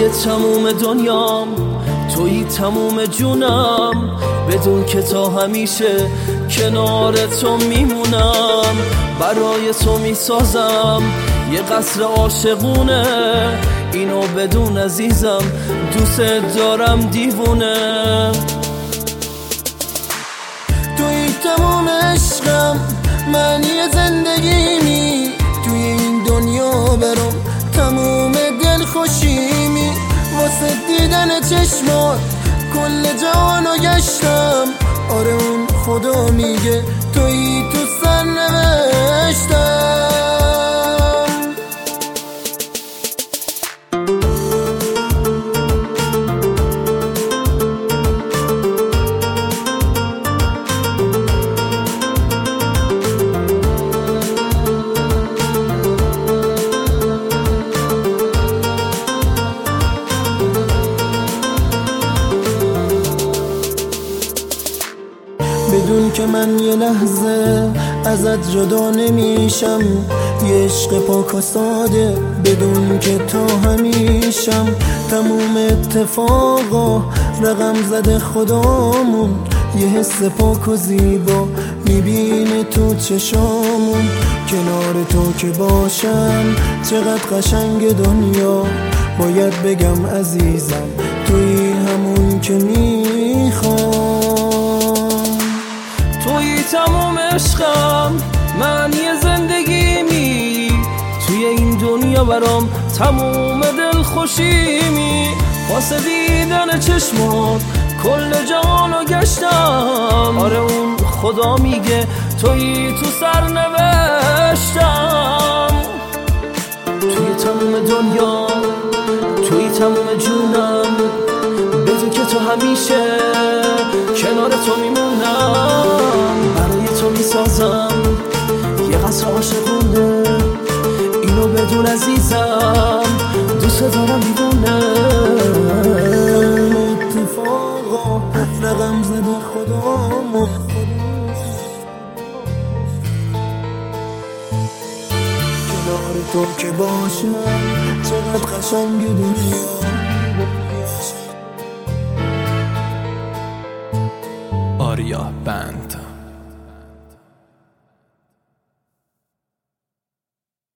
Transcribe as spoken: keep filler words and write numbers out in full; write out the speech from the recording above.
توی تموم دنیام، توی تموم جونم، بدون که تا همیشه کنار تو میمونم. برای تو میسازم یه قصر عاشقونه، اینو بدون عزیزم، دوست دارم دیوونه. توی تموم عشقم، معنی زندگیمی، توی این دنیا برام تموم دل خوشیمی. واسه دیدن چشمات کل جهانو گشتم، آره اون خدا میگه توی تو سرنوشتم. بدون که من یه لحظه ازت جدا نمیشم، یه عشق پاک و ساده بدون که تو همیشم. تموم اتفاقا رقم زده خدامون، یه حس پاک و زیبا میبینه تو چشامون. کنار تو که باشم چقدر قشنگ دنیا، باید بگم عزیزم توی همون که میخوام. توی تموم عشقم، معنی زندگیمی، توی این دنیا برام تموم دل خوشیمی. واسه دیدن چشمات کل جهانو گشتم، آره اون خدا میگه توی تو سرنوشتم. توی تموم دنیا، توی تموم جونم، بدون که تو همیشه کنار تو میمونم. برای تو میسازم یه قصر عاشقونه، اینو بدون عزیزم، دوست دارم دیوونه. اتفاقا رقم زده خدامون، کنار تو که باشم چقدر قشنگ دنیا. آریا بند.